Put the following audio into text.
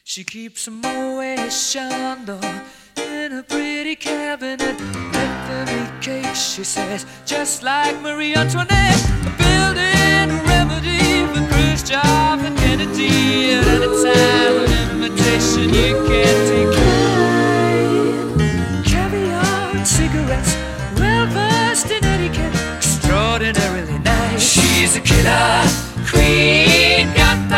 She keeps a Moet Chandon in a pretty cabinet. Bethany cake, she says, just like Marie Antoinette. Building a remedy for Khrushchev and Kennedy. At any time, an invitation you can't decline. Caviar and cigarettes, well versed in etiquette, extraordinarily nice. She's a killer queen.